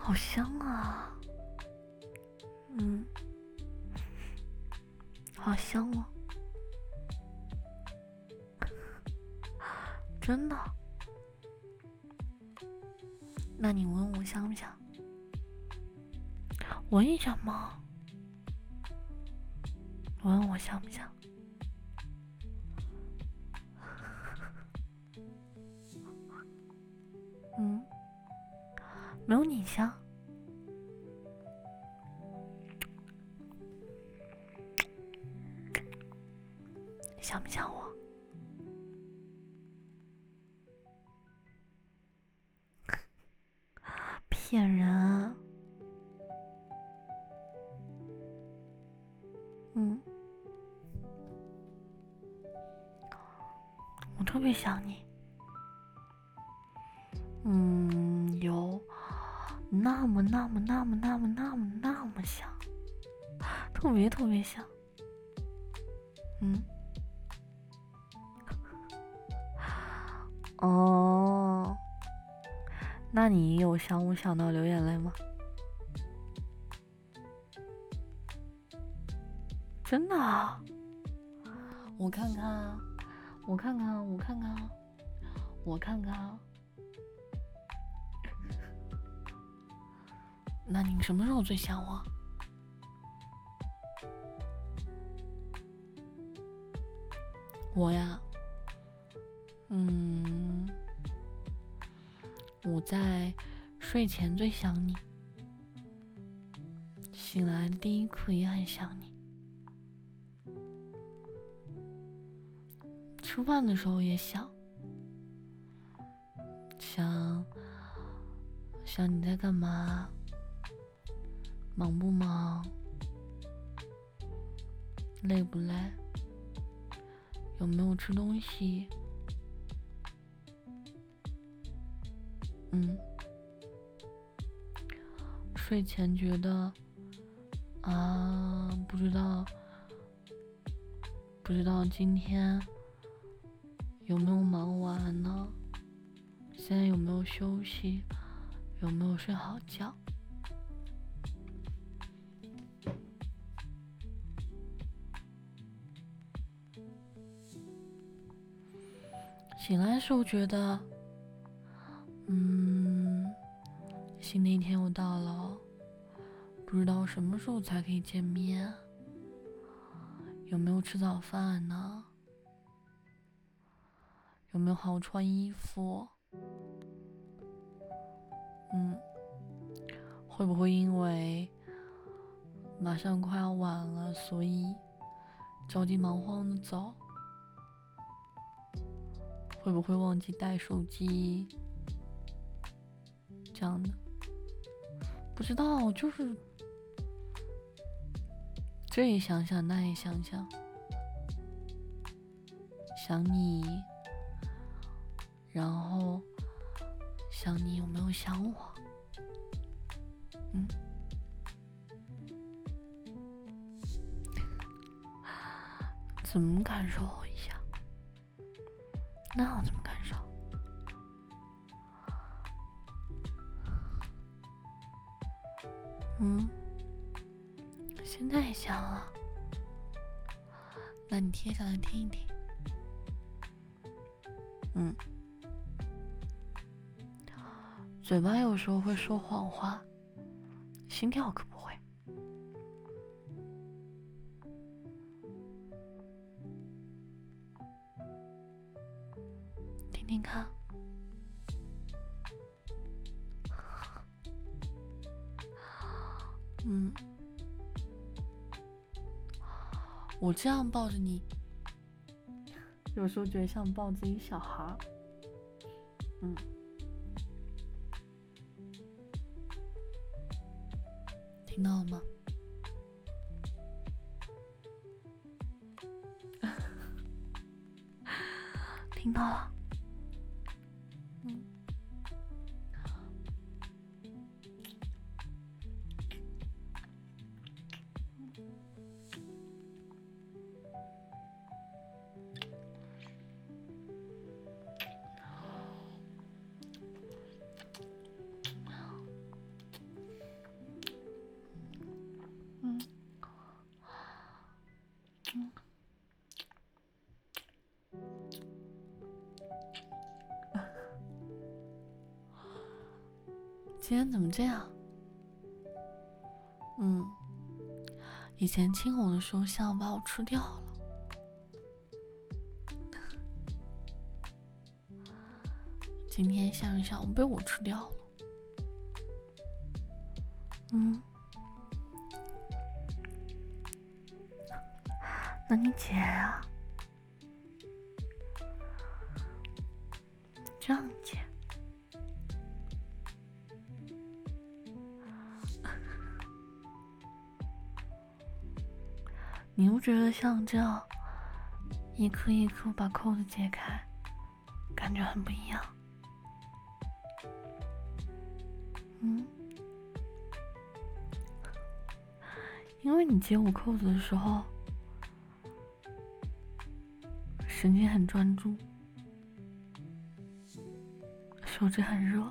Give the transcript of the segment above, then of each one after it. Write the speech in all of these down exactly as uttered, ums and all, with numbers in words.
好香啊，嗯，好香哦，真的？那你闻我香不香？闻一下嘛，闻我香不香？嗯，没有你香。想不想我？骗人！嗯，我特别想你。嗯，有那么那么那么那么那么那么想，特别特别想。嗯。哦，那你有想我想到流眼泪吗？真的啊？我看看啊，我看看，我看看啊，我看看啊。那你什么时候最想我？我呀，嗯，我在睡前最想你，醒来的第一刻也很想你，吃饭的时候也想，想想你在干嘛，忙不忙，累不累，有没有吃东西，嗯，睡前觉得啊，不知道不知道今天有没有忙完呢？现在有没有休息？有没有睡好觉？醒来的时候觉得，嗯，新的一天又到了，不知道什么时候才可以见面？有没有吃早饭呢？有没有好好穿衣服？嗯，会不会因为马上快要晚了，所以着急忙慌的走？会不会忘记带手机？这样的，不知道，就是这也想想，那也想想，想你，然后想你有没有想我？嗯，怎么感受一下？那我怎么感受？嗯，现在也想了，那你贴下来听一听。嗯，嘴巴有时候会说谎话，心跳可不会。听听看。嗯，我这样抱着你，有时候觉得像抱自己小孩。嗯，听到了吗？听到了。嗯， 今天怎么这样？嗯，以前亲我的时候像把我吃掉了，今天像像被我吃掉了。嗯，那你解啊？这样解。你不觉得像这样一颗一颗把扣子解开，感觉很不一样？嗯，因为你解我扣子的时候，神经很专注，手指很热，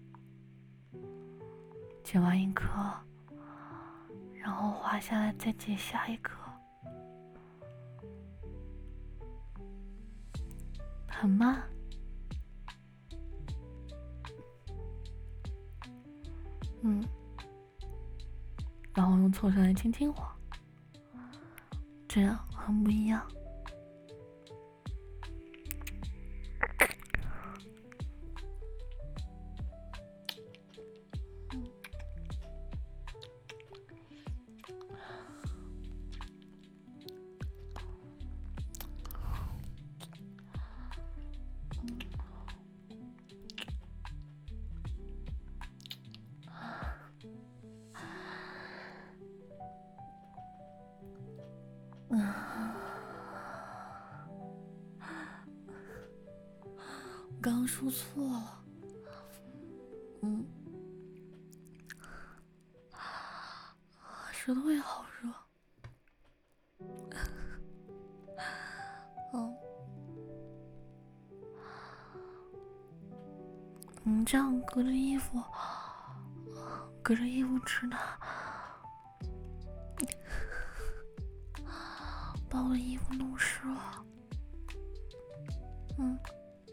解完一颗，然后滑下来再解下一颗，很慢。嗯，然后用凑上来轻轻滑，这样很不一样。我刚刚说错了，嗯，舌头也好热，嗯，你这样隔着衣服，隔着衣服吃的，把我的衣服弄湿了，嗯。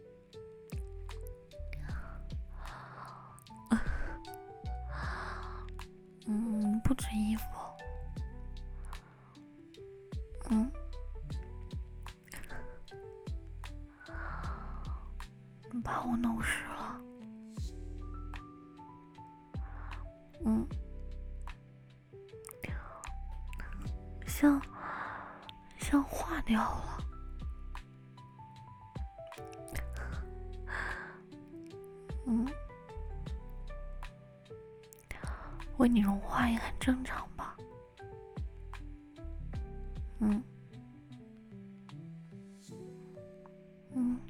嗯，不止衣服，嗯，把我弄湿了，嗯，像像化掉了，嗯，为你融化也很正常吧，嗯，嗯。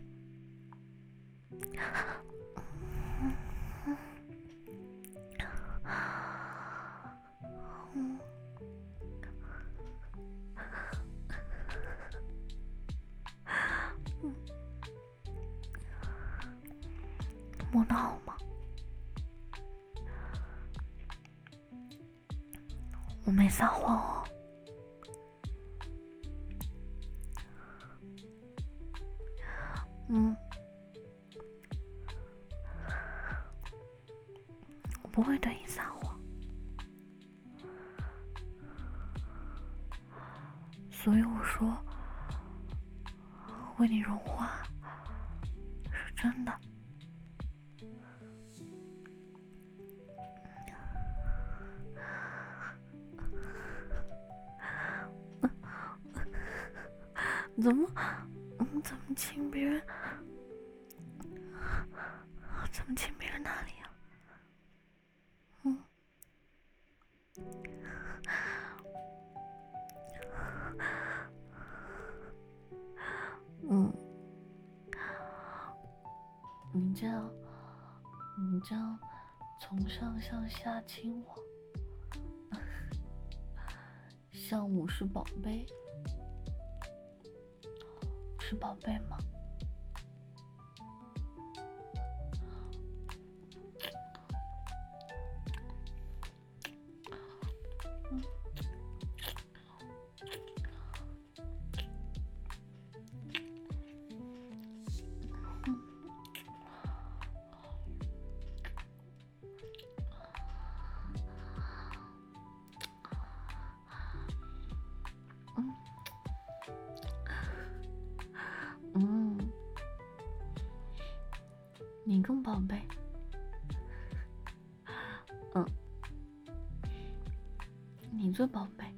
摸到了吗？我没撒谎哦。嗯，我不会对你撒谎，所以我说为你融化是真的。怎么，嗯，怎么亲别人？怎么亲别人哪里啊？嗯，嗯，你这样，你这样从上向下亲我，像我是宝贝，是宝贝吗？嗯， 你更宝贝。嗯，你最宝贝。